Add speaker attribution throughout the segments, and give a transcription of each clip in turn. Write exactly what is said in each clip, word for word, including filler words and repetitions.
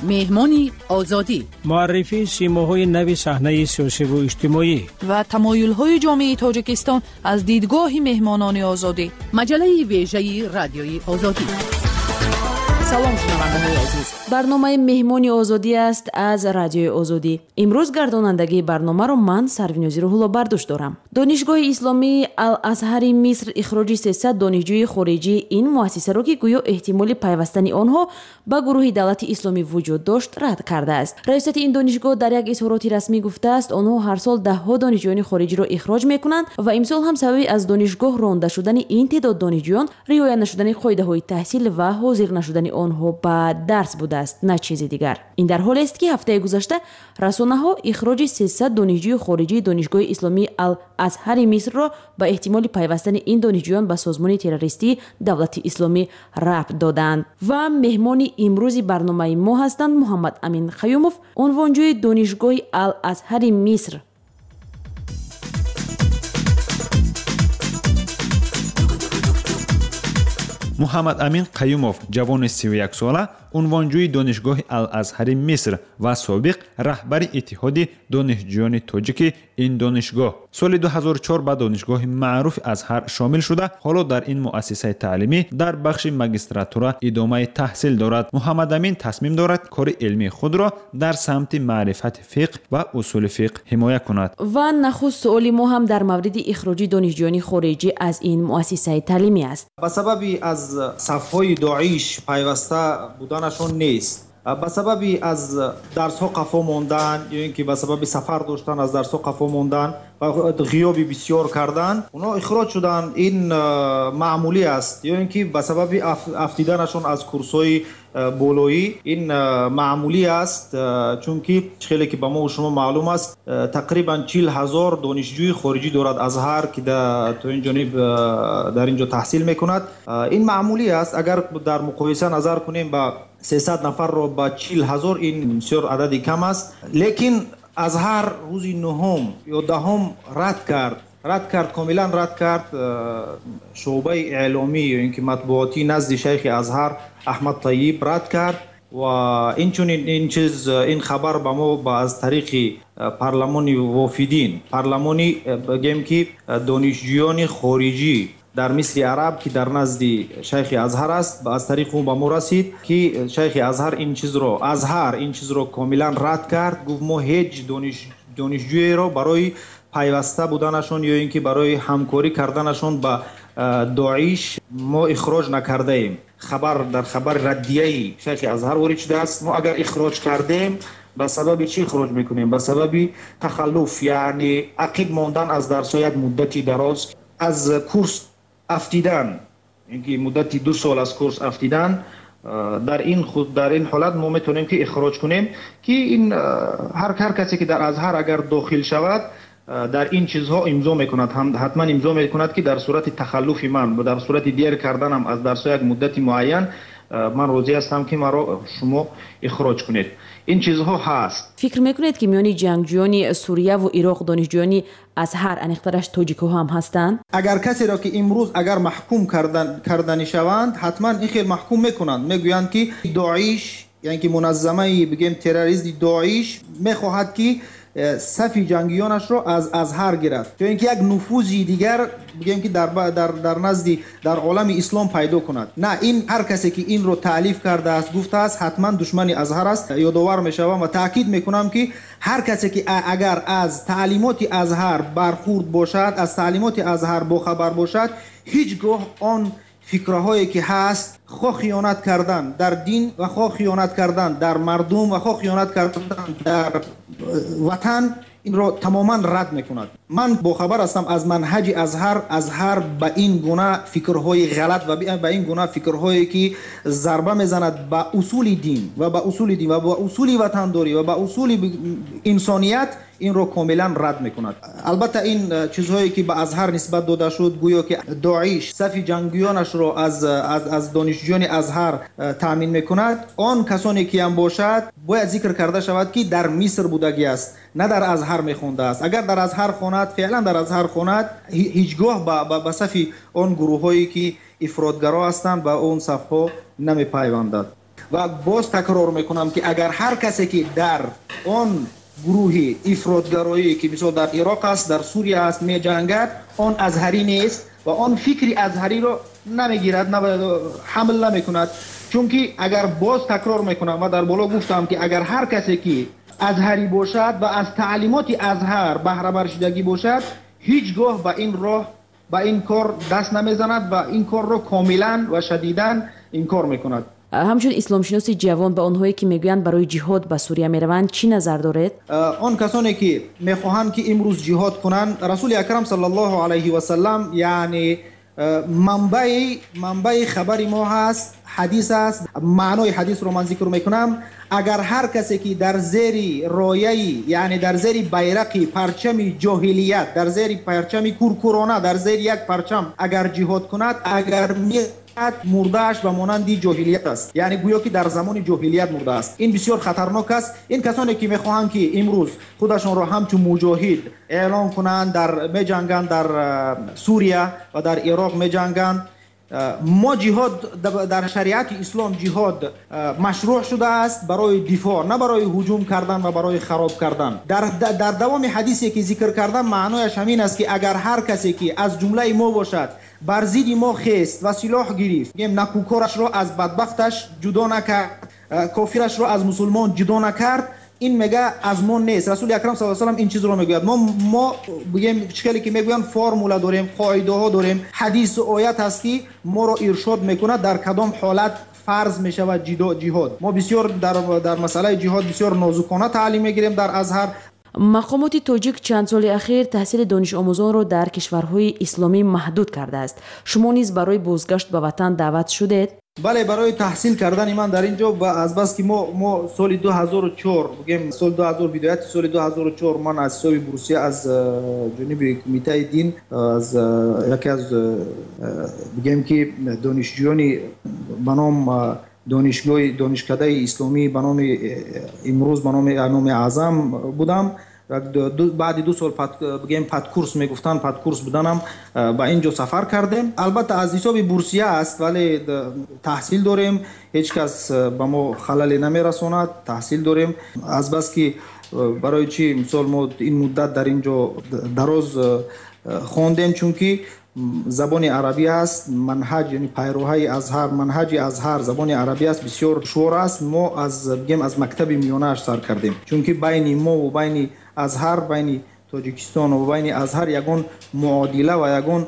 Speaker 1: مهمانی آزادی،
Speaker 2: معرفی سیماهای نو صحنه سیاسی و اجتماعی
Speaker 3: و تمایل‌های جامعه تاجیکستان از دیدگاه مهمانان آزادی.
Speaker 1: مجله ویژه رادیوی آزادی.
Speaker 3: سلام شنوندگان عزیز،
Speaker 4: برنامه مهمانی آزادی است از رادیوی آزادی. امروز گردانندگی برنامه رو من سروینوزی روح‌الله برداشت دارم. دانشگاه اسلامی الازهر مصر اخراج سیصد دانشجوی خارجی این مؤسسه را که گویا احتمال پیوستن آنها به گروه دولت اسلامی وجود داشت رد کرده است. رئیست این دانشگاه در یک اظهارات رسمی گفته است آنها هر سال ده ها دانشجویان خارجی را اخراج میکنند و امسال هم سبب از دانشگاه رانده شدن این تعداد دانشجویان رعایت نشدن قاعده‌های تحصیل و حاضر نشدن آنها به درس بوده است، نه چیز دیگر. این در حالی است که هفته گذشته رسانه‌ها اخراج سیصد دانشجوی خارجی دانشگاه اسلامی الازهر مصر را به احتمال پیوستن این دانشجویان به سازمان تروریستی دولت اسلامی ربط دادند. و مهمان امروز برنامه ما هستند محمد امین خیوموف، عنوانجوی دانشگاه الازهر مصر.
Speaker 5: محمد امین قیومов جوان سی و یک ساله، عنوانجوی دانشگاه الازهر مصر و سابق رهبر اتحاد دانشجویان تاجیک این دانشگاه، سال دو هزار و چهار به دانشگاه معروف ازهر شامل شده. حالا در این مؤسسه تعلیمی در بخش ماجستراتورا ادامه تحصیل دارد. محمد امین تصمیم دارد کار علمی خود را در سمت معرفت فقه و اصول فقه حمایت کند.
Speaker 4: و نخست سؤال ما هم در مورد اخراج دانشجویان خارجی از این مؤسسه تعلیمی است.
Speaker 6: به سبب از صفهای داعش پیوسته بودنشون نیست، به سبب از درس ها قفا موندن یا اینکه به سبب سفر داشتن از درس ها قفا موندن و غیابی بسیار کردن اونا اخراج شدن. این معمولی است. یا اینکه به سبب افتیدنشون از کورس‌های بولویی، این معمولی است، چون که خیلی که به ما و شما معلوم است تقریبا چهل هزار دانشجوی خارجی دارد ازهر که در تو این جانب در اینجا تحصیل میکند. این معمولی است. اگر در مقایسه نظر کنیم با سیصد نفر رو با چهل هزار، این بسیار عددی کم است. لیکن ازهر روزی نهم یا دهم رد کرد رد کرد کاملا رد کرد شعبه اعلامی یا اینکه مطبوعاتی نزد شیخ ازهر احمد طیب رد کرد. و این چون این چیز این خبر به ما با از طریق پارلمانی وافدین پارلمانی بگیم که دانشجویان خارجی در مصر عرب که در نزد شیخ ازهر است، از طریق اون به ما رسید که شیخ ازهر این چیز رو ازهر این چیز رو کاملا رد کرد. گفت ما هیچ دانش دانشجویی رو برای پیوسته بودنشون یا اینکه برای همکاری کردنشون با داعش ما اخراج نکرده ایم. خبر در خبر ردیه شیخ ازهر وارد شده است. ما اگر اخراج کردیم به سبب چی اخراج میکنیم؟ به سبب تخلف، یعنی عقب ماندن از درس یک مدتی دراز، از کورس افتیدن، اینکه مدتی دو سال از کورس افتیدن. در این خود در این حالت ما میتونیم که اخراج کنیم که این هر هر کسی که در ازهر اگر داخل شود در این چیزها امضا میکند، هم حتما امضا میکند که در صورت تخلف من و در صورت دیر کردنم از درس یک مدت معین من راضی هستم که مرا شما اخراج کنید. این چیزها هست.
Speaker 4: فکر میکنید که میانی جنگجویان سوریه و عراق دانشجویان ازهر انیخترش تاجیک‌ها هم هستند؟
Speaker 6: اگر کسی را که امروز اگر محکوم کردن کردنی شوند حتما این خیلی محکوم میکنند. میگویند که داعش، یعنی که منظمه بگیم تروریستی داعش میخواهد که صف جنگیانش را از ازهر گیرد، چون اینکه یک نفوذی دیگر بگیم که در در در نزد در عالم اسلام پیدا کند. نه، این هر کسی که این رو تالیف کرده است گفته است حتما دشمن ازهر است. یادآور میشوم و تاکید میکنم که هر کسی که اگر از تعلیمات ازهر برخورد باشد، از تعلیمات ازهر باخبر باشد، هیچگاه آن فکرهایی که هست، خواه خیانت کردن در دین و خواه خیانت کردن در مردم و خواه خیانت کردن در وطن، این را تماما رد میکند. من باخبر هستم از منهج ازهر. ازهر به این گونه فکرهای غلط و به این گونه فکرهایی که ضربه میزند به اصول دین و به اصول دین و به اصول وطنداری و به اصول انسانیت، این رو کاملا رد میکند. البته این چیزهایی که به ازهر نسبت داده شد، گویا که داعش صف جنگیانش را از از از دانشجویان ازهر تامین میکند، آن کسانی که هم باشد باید ذکر کرده شود که در مصر بودگی است، نه در ازهر میخونده است. اگر در ازهر خواند، فعلا در ازهر خواند، هیچگاه به صف آن گروه هایی که افراطگرا هستند به اون صف ها نمیپیوندد. و باز تکرار میکنم که اگر هر کسی که در آن گروه افراطگرایی که مثلا در عراق است، در سوریه است میجنگد، آن ازهری نیست و آن فکری ازهری رو نمیگیرد، حمل نمیکند. چون که اگر باز تکرار میکنم و در بالا گفتم که اگر هر کسی که ازهری باشد و از تعلیمات ازهر بهره بر شدگی باشد، هیچگاه به این راه به این کار دست نمیزند و این کار رو کاملا و شدیداً انکار میکند.
Speaker 4: همچون اسلامشناسی جوان به آنهایی که میگویند برای جهاد به سوریه میروند چی نظر دارید؟
Speaker 6: آن کسانی که میخواهند که امروز جهاد کنند، رسول اکرم صلی الله علیه و سلم یعنی منبع منبع خبر ما هست، حدیث است. معنای حدیث رو من ذکر میکنم. اگر هر کسی که در زیر رایه یعنی در زیر بیرق پرچم جاهلیت، در زیر پرچم کورکورانه، در زیر یک پرچم اگر جهاد کند، اگر می مردهش به مانندی جاهلیت است، یعنی گویا که در زمان جاهلیت مرده است. این بسیار خطرناک است. این کسانی که میخواهند که امروز خودشون را همچون مجاهد اعلان کنند، در میجنگند، در سوریه و در عراق میجنگند. ما جهاد در شریعت اسلام جهاد مشروع شده است برای دفاع، نه برای هجوم کردن و برای خراب کردن. در در دوام حدیثی که ذکر کردم معنایش همین است که اگر هر کسی که از جمله ما باشد بر ضد ما خیست و سلاح گرفت، میگم نکوکارش را از بدبختش جدا نکرد، کافرش را از مسلمان جدا نکرد، این میگه از ما نیست. رسول اکرم صلی الله علیه و سلم این چیز رو میگوید. ما ما بگیم چکلی که میگوین فرمولا داریم، قاعده ها داریم، حدیث و آیت هست که ما رو ارشاد میکنه در کدام حالت فرض میشود جهاد. ما بسیار در در مسئله جهاد بسیار نازکانه تعلیم میگیریم در ازهر.
Speaker 4: مقامات تاجیک چند سال اخیر تحصیل دانش آموزان را در کشورهای اسلامی محدود کرده است. شما نیز برای بازگشت به وطن دعوت شدید؟
Speaker 6: بله، برای تحصیل کردن من در اینجا و از بس که ما ما سال دو هزار و چهار بگیم سال دو هزار بدایت سال دو هزار و چهار من از حساب بورسیه از جنوب کمیته دین از یکی از بگیم که دانشجویان به نام دانشگاه دانشکده اسلامی به نام امروز به نام امام اعظم بودم. بعد دو سال پد بگیم پد کورس میگفتن پد کورس بودنم با اینجا سفر کردیم. البته از حساب بورسیه است ولی تحصیل داریم، هیچ کس به ما خلل نمیرساند. تحصیل داریم از بس که برای چی مثال ما این مدت در اینجا دراز خواندیم، چون که زبان عربی است، منهج یعنی پیروهای ازهر، منهج ازهر زبان عربی است، بسیار دشوار است. ما از بگیم از مکتب میانه سر کردیم، چون که بین ما و بین ازهر، بین تاجیکستان و بین ازهر یگان معادله و یگان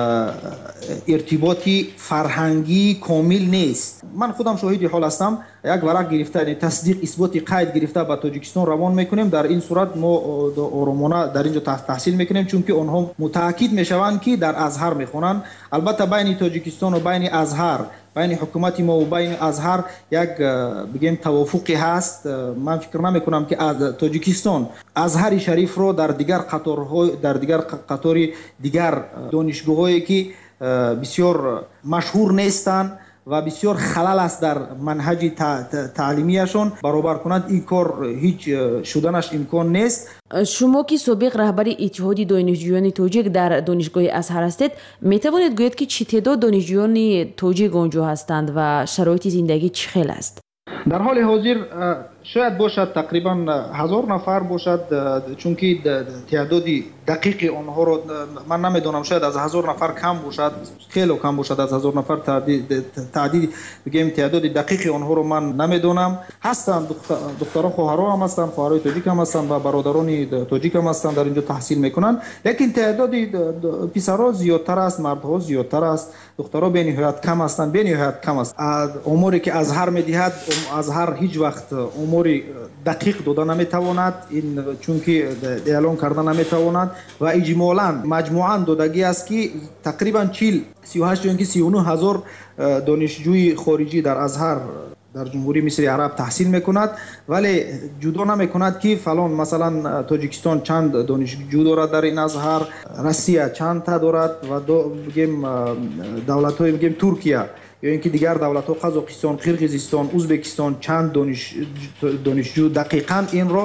Speaker 6: ارتباطی فرهنگی کامل نیست. من خودم شاهد حال هستم. یک ورق گرفته تصدیق اثبات قید گرفته به تاجیکستان روان میکنیم. در این صورت ما آرامانه در اینجا تحصیل میکنیم، چون که آنها متأکد میشوند که در ازهر میخونن. البته بین تاجیکستان و بین ازهر، بین حکومت ما و بین ازهر یک بگیم توافقی هست. من فکر نمی کنم که از تاجیکستان ازهر شریف رو در دیگر قطارهای در دیگر قطاری دیگر دانشگاهایی که بسیار مشهور نیستند و بسیار خلل است در منهج تعلیمیشون برابر کنند. این کار هیچ شدنش امکان نیست.
Speaker 4: شما که سابق رهبر اتحاد دانشجویان تاجیک در دانشگاه ازهر هستید، می توانید گویید که چه تعداد دانشجویان تاجیک آنجا هستند و شرایط زندگی چه خیلی است؟
Speaker 6: در حال حاضر شاید باشد تقریبا هزار نفر باشد، چون که تعداد دقیق آنها رو من نمیدونم. شاید از هزار نفر کم باشد، خیلی کم باشد از هزار نفر. تعداد تعداد بگیم تعداد دقیق آنها رو من نمیدونم. هستند دختران خواهرها هم هستند، خواهرای تاجیک هم هستند و برادران تاجیک هم هستند در اینجا تحصیل میکنند. لیکن تعداد پسرها زیادتر است، مردها زیادتر است، دخترها به نهایت کم هستند، به نهایت کم است. عمری که ازهر میدهد، ازهر هیچ وقت عمری دقیق داده نمیتواند، این چون که اعلان کردن نمیتواند و اجمالاً مجموعاً دادگی است که تقریبا چهل سی و هشت یا سی و نه هزار دانشجوی خارجی در ازهر در جمهوری مصر عرب تحصیل میکند، ولی جدا نمیکند که فلان مثلا تاجیکستان چند دانشجو دارد در این ازهر، روسیه چند تا دارد و دو بگیم دولت‌های بگیم ترکیه یا اینکه دیگر دولت‌ها قزاقستان، قرقیزستان، ازبکستان چند دانش دانشجو. دقیقاً این را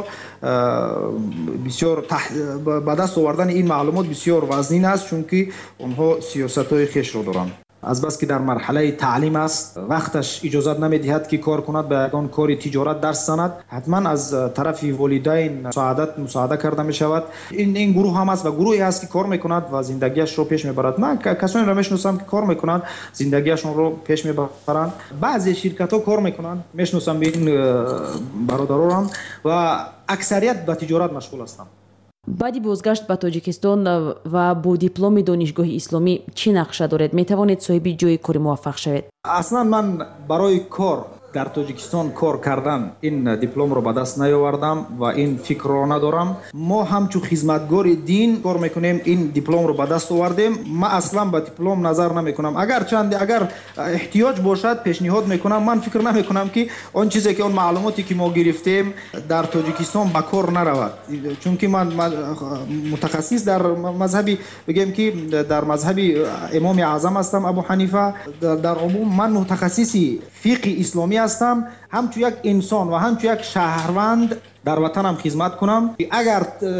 Speaker 6: بسیار تح... به دست آوردن این معلومات بسیار وزنین است، چون که آنها سیاست‌های خیش را دارند. از بس که در مرحله تعلیم است، وقتش اجازه نمیدهد که کار کند، به یگان کار تجارت درس زند، حتما از طرف والدین مساعدت مساعده کرده می شود. این این گروه هم است و گروهی است که کار میکند و زندگیش رو پیش میبرد. من کسانی را میشناسم که کار میکنند، زندگیشون رو پیش میبرند. بعضی شرکت ها کار میکنند، میشناسم این برادران و اکثریت به تجارت مشغول هستند.
Speaker 4: баъди бозгашт ба тоҷикистон ва бо дипломи донишгоҳи исломӣ чӣ нақша доред? метавонед соҳиби ҷойи кори муваффақ шавед?
Speaker 6: аслан ман барои кор дар тоҷикистон кор кардан ин дипломро ба даст наёвардам ва ин фикрро надорам. мо ҳамчун хизматгори дин кор мекунем, ин дипломро ба даст овардем. ман аслан ба диплом назар намекунам. агар чанде агар эҳтиёҷ бошад пешниҳод мекунам. ман фикр намекунам ки он чизе ки он маълумоте ки мо гирифтем дар тоҷикистон ба кор наравад, чунки ман мутахассис дар мазҳаби бигем ки дар мазҳаби имоми аъзам ҳастам, абу ҳанифа. дар умум ман мутахассиси фиқҳи исломӣ ҳастам. ҳамчун як инсон ва ҳамчун як шаҳрванд дар ватанам хизмат кунам. агар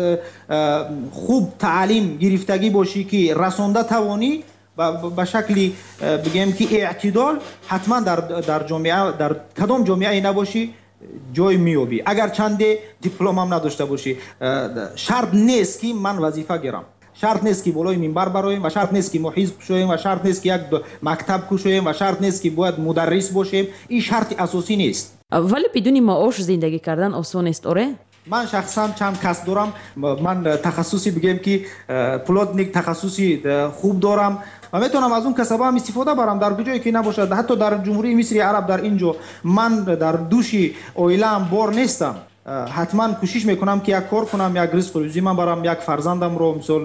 Speaker 6: хуб таълим гирифтагӣ бошӣ ки расонда тавонӣ ба шакли бигем ки эътидол, ҳатман дар ҷомеа, дар кадом ҷомеае набошӣ ҷой меёбӣ. агар чанде дипломам надошта бошӣ. шарт нест ки ман вазифа гирам, шарт нест ки болои минбар бароем ва шарт нест ки мо ҳизб кушоем ва шарт нест ки як мактаб кушоем ва шарт нест ки бояд мударрис бошем. ин шарти асосӣ нест.
Speaker 4: вале бидуни маош зиндагӣ кардан осонест, оре?
Speaker 6: ман шахсан чанд касб дорам. ман тахассуси бигем ки плотник тахассуси хуб дорам ва метавонам аз он касба ҳам истифода барам дар куҷое ки набошад. ҳатто дар ҷумҳурии мисри араб дар ин ҷо ман дар души оилаам бор нестам. ҳатман кӯшиш мекунам ки як кор кунам, як ризқу рӯзӣ ман барам, як фарзандамро мисол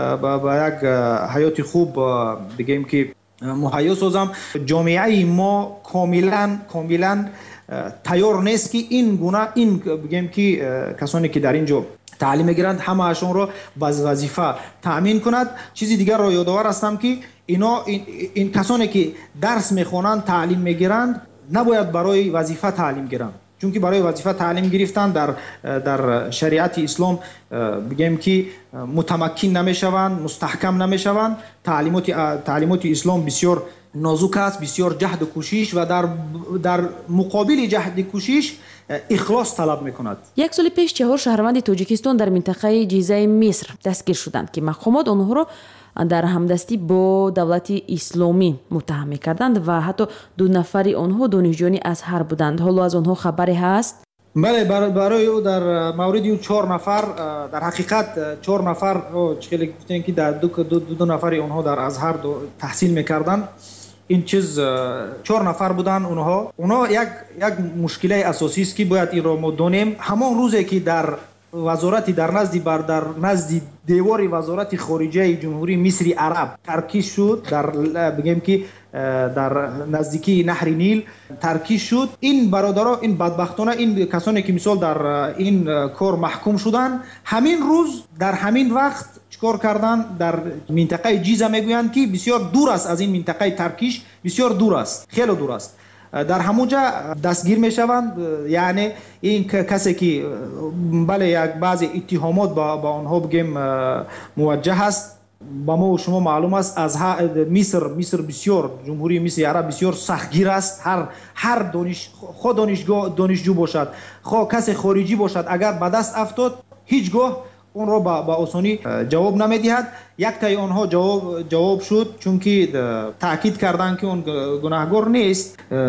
Speaker 6: ба як ҳаёти хуб бигем ки муҳайё созам. ҷомеаи мо комилан комилан тайёр нест ки ин гуна ин бигем ки касоне ки дар ин ҷо таълим мегиранд ҳамаашонро ба вазифа таъмин кунад. чизи дигарро ёдовар ҳастам ки ино ин касоне ки дарс мехонанд, таълим мегиранд, набояд барои вазифа таълим гиранд. чунки барои вазифа таълим гирифтан дар дар шариати ислом бигем ки мутамаккин намешаванд, мустаҳкам намешаванд. таълимоти таълимоти ислом бисёр нозук аст, бисёр ҷаҳду кӯшиш ва дар дар муқобили ҷаҳди кӯшиш ихлос талаб мекунад.
Speaker 4: як соли пеш чаҳор шаҳрванди тоҷикистон дар минтақаи ҷизаи миср дастгир шуданд ки мақомот онҳоро дар ҳамдастӣ бо давлати исломӣ муттаҳам мекарданд ва ҳатто ду нафари онҳо донишҷӯёни азҳар буданд. ҳоло аз онҳо хабаре ҳаст?
Speaker 6: бале, барои ӯ дар мавриди ӯ чор нафар, дар ҳақиқат чор нафар хеле гуфтем ки дар ду нафари онҳо дар азҳар таҳсил мекарданд. ин чиз чор нафар буданд. онҳо онҳо як як мушкилаи асосист ки бояд инро мо донем. ҳамон рӯзе ки дар вазорати дар назди бар дар назди девори вазорати хориҷаи ҷумҳурии мисри араб таркиш шуд, дар бигем ки дар наздикии наҳри нил таркиш шуд. ин бародаро, ин бадбахтона, ин касоне ки мисол дар ин кор маҳкум шуданд, ҳамин рӯз дар ҳамин вақт чикор кардан? дар минтақаи ҷиза мегӯянд ки бисёр дур аст аз ин минтақаи таркиш, бисёр дур аст, хело дур аст. дар ҳамунҷа дастгир мешаванд. яъне ин касе ки бале як баъзе иттиҳомот ба онҳо бигем муваҷҷаҳ аст. ба мо шумо маълум аст аз миср миср бисёр ҷумҳурии мисри араб бисёр сахтгир аст. ҳар ҳар дониш хо донишгоҳ донишҷӯ бошад, хо касе хориҷӣ бошад, агар ба даст афтод ҳеҷ гоҳ онро ба осонӣ ҷавоб намедиҳад. яктаи онҳо ҷавоб шуд, чунки таъкид карданд ки он гунаҳгор нест.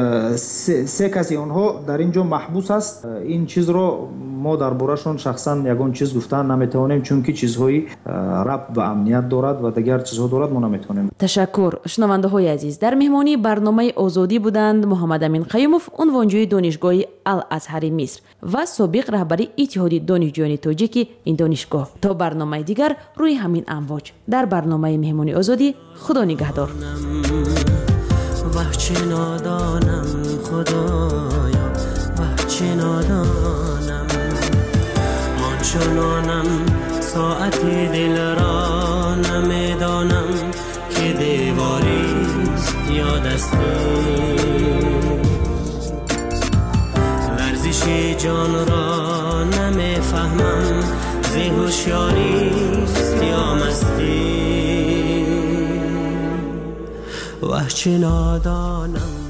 Speaker 6: се каси онҳо дар ин ҷо маҳбус аст. ин чизро мо дар борашон шахсан ягон чиз гуфтан наметавонем, чунки чизҳои рабт ба амният дорад ва дигар чизҳо дорад, мо наметавонем.
Speaker 4: ташаккур. шунавандаҳои азиз, дар меҳмонии барномаи озодӣ буданд муҳаммад амин қаюмов, унвонҷӯи донишгоҳи ал-азҳари миср ва собиқ раҳбари иттиҳоди донишҷӯёни тоҷики ин донишгоҳ. то барномаи дигар рӯи ҳамин амвоҷ дар барномаи меҳмони озодӣ. худо нигаҳдор.
Speaker 7: واه چه نادانم خدایا، واه چه نادانم، ما چنانم ساعتی دل را نمیدانم که دیواریست یا دستی، ورزش جان را نمیفهمم زی هوشیاریست یا مستی، وحچه نادانم